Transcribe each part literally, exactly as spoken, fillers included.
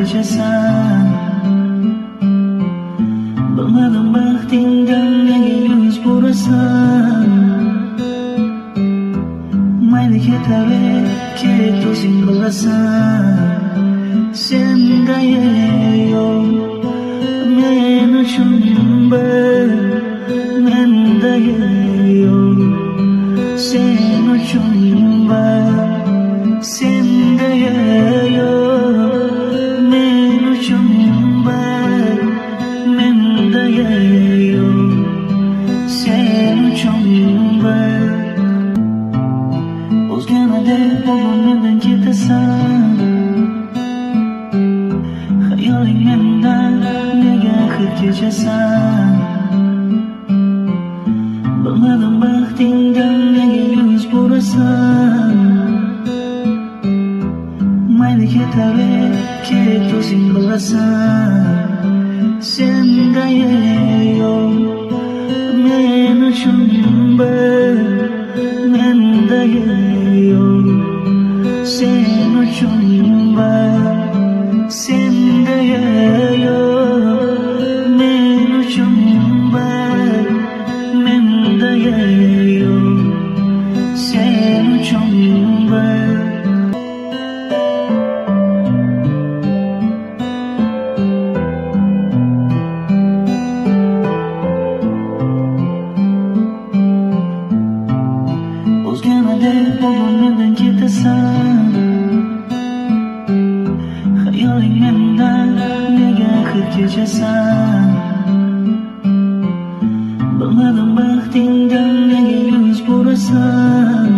kechasan. Bilmadim baxtingdan nega yuz burasan. Mayli ketaver, ket o'zing bilasan. Senda yo'q men uchun bir, menda yo'q sen uchun bir. Senda yo'q men uchun bir, menda yo'q sen uchun bir. O'zgani deb bugun mendan ketasan. Hayoling mendan nega hid kechasan. Bilmadim baxtingdan nega yuz burasan. Mayli ketaver, ket o'zing bilasan. Senda yo'q men uchun bir, menda yo'q sen uchun bir. Senda yo'q men uchun bir, menda yo'q sen uchun bir. O'zgani deb bugun mendan ketasan. Hayoling mendan nega hid kechasan. Bilmadim baxtingdan nega yuz burasan.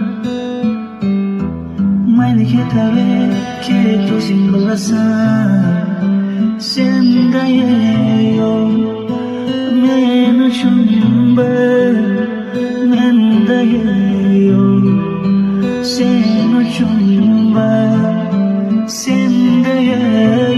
Mayli ketaver, ket o'zing bilasan. Senda yo'q men uchun bir, menda yo'q sen uchun bir. Senda